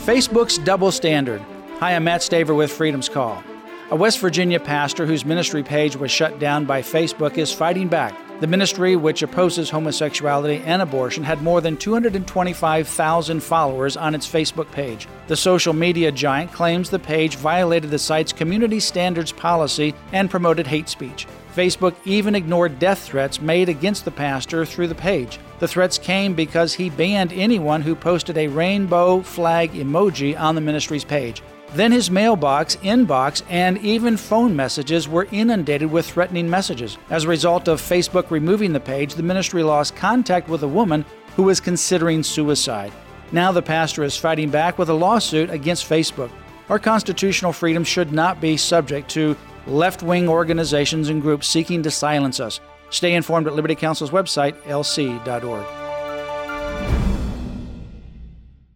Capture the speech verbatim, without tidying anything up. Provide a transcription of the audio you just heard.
Facebook's double standard. Hi, I'm Matt Staver with Freedom's Call. A West Virginia pastor whose ministry page was shut down by Facebook is fighting back. The ministry, which opposes homosexuality and abortion, had more than two hundred twenty-five thousand followers on its Facebook page. The social media giant claims the page violated the site's community standards policy and promoted hate speech. Facebook even ignored death threats made against the pastor through the page. The threats came because he banned anyone who posted a rainbow flag emoji on the ministry's page. Then his mailbox, inbox, and even phone messages were inundated with threatening messages. As a result of Facebook removing the page, the ministry lost contact with a woman who was considering suicide. Now the pastor is fighting back with a lawsuit against Facebook. Our constitutional freedom should not be subject to left-wing organizations and groups seeking to silence us. Stay informed at Liberty Counsel's website, L C dot org.